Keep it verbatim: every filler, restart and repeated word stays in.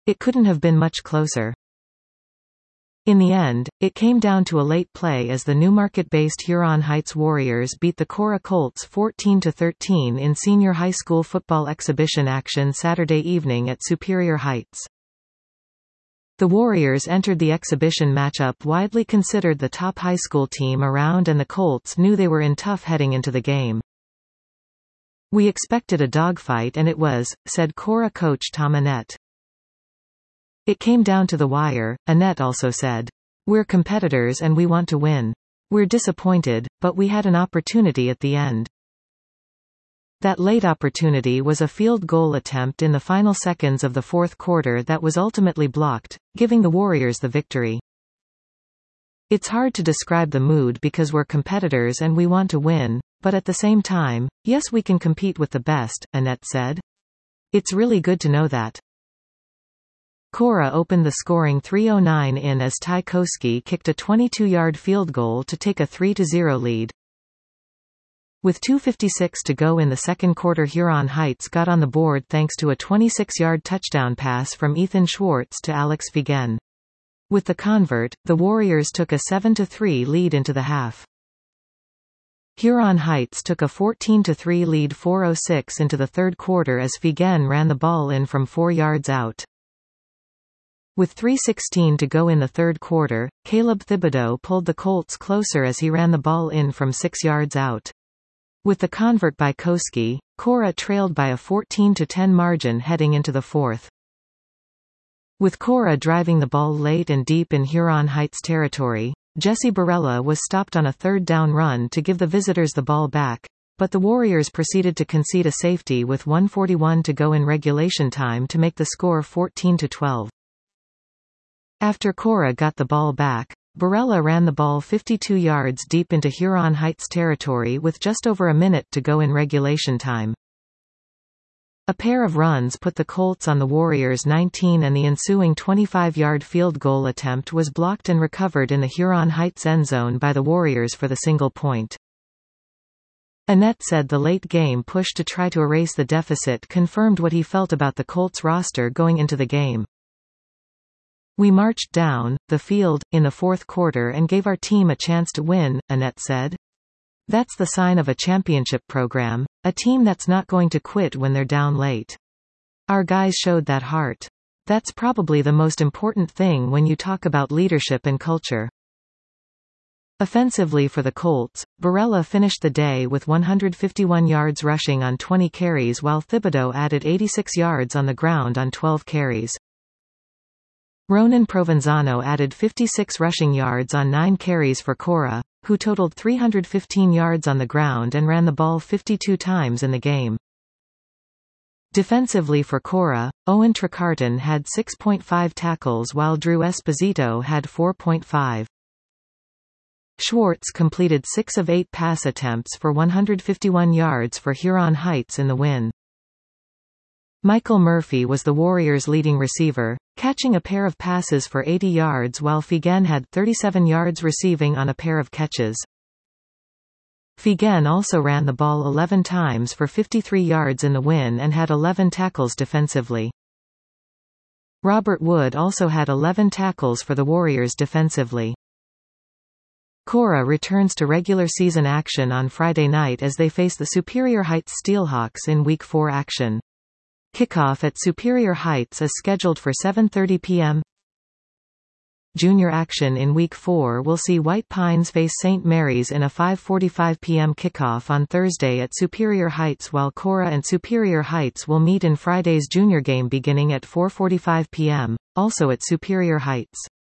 It couldn't have been much closer. In the end, it came down to a late play as the Newmarket-based Huron Heights Warriors beat the Cora Colts fourteen to thirteen in senior high school football exhibition action Saturday evening at Superior Heights. The Warriors entered the exhibition matchup widely considered the top high school team around, and the Colts knew they were in tough heading into the game. "We expected a dogfight, and it was," said Cora coach Tom Annett. "It came down to the wire," Annett also said. "We're competitors and we want to win. We're disappointed, but we had an opportunity at the end." That late opportunity was a field goal attempt in the final seconds of the fourth quarter that was ultimately blocked, giving the Warriors the victory. "It's hard to describe the mood because we're competitors and we want to win, but at the same time, yes, we can compete with the best," Annett said. "It's really good to know that." Cora opened the scoring three oh nine in as Ty Koski kicked a twenty-two-yard field goal to take a three to zero lead. With two fifty-six to go in the second quarter, Huron Heights got on the board thanks to a twenty-six-yard touchdown pass from Ethan Schwartz to Alex Figen. With the convert, the Warriors took a seven to three lead into the half. Huron Heights took a fourteen to three lead four oh six into the third quarter as Figen ran the ball in from four yards out. With three sixteen to go in the third quarter, Caleb Thibodeau pulled the Colts closer as he ran the ball in from six yards out. With the convert by Koski, Cora trailed by a fourteen to ten margin heading into the fourth. With Cora driving the ball late and deep in Huron Heights territory, Jesse Barella was stopped on a third down run to give the visitors the ball back, but the Warriors proceeded to concede a safety with one forty-one to go in regulation time to make the score fourteen to twelve. After Cora got the ball back, Barella ran the ball fifty-two yards deep into Huron Heights territory with just over a minute to go in regulation time. A pair of runs put the Colts on the Warriors' nineteen, and the ensuing twenty-five-yard field goal attempt was blocked and recovered in the Huron Heights end zone by the Warriors for the single point. Annett said the late game push to try to erase the deficit confirmed what he felt about the Colts roster going into the game. "We marched down the field in the fourth quarter and gave our team a chance to win," Annett said. "That's the sign of a championship program, a team that's not going to quit when they're down late. Our guys showed that heart. That's probably the most important thing when you talk about leadership and culture." Offensively for the Colts, Barella finished the day with one hundred fifty-one yards rushing on twenty carries while Thibodeau added eighty-six yards on the ground on twelve carries. Ronan Provenzano added fifty-six rushing yards on nine carries for Cora, who totaled three hundred fifteen yards on the ground and ran the ball fifty-two times in the game. Defensively for Cora, Owen Trecarton had six point five tackles while Drew Esposito had four point five. Schwartz completed six of eight pass attempts for one hundred fifty-one yards for Huron Heights in the win. Michael Murphy was the Warriors' leading receiver, catching a pair of passes for eighty yards while Figen had thirty-seven yards receiving on a pair of catches. Figen also ran the ball eleven times for fifty-three yards in the win and had eleven tackles defensively. Robert Wood also had eleven tackles for the Warriors defensively. Cora returns to regular season action on Friday night as they face the Superior Heights Steelhawks in Week four action. Kickoff at Superior Heights is scheduled for seven thirty p m Junior action in Week four will see White Pines face Saint Mary's in a five forty-five p m kickoff on Thursday at Superior Heights, while Cora and Superior Heights will meet in Friday's junior game beginning at four forty-five p m, also at Superior Heights.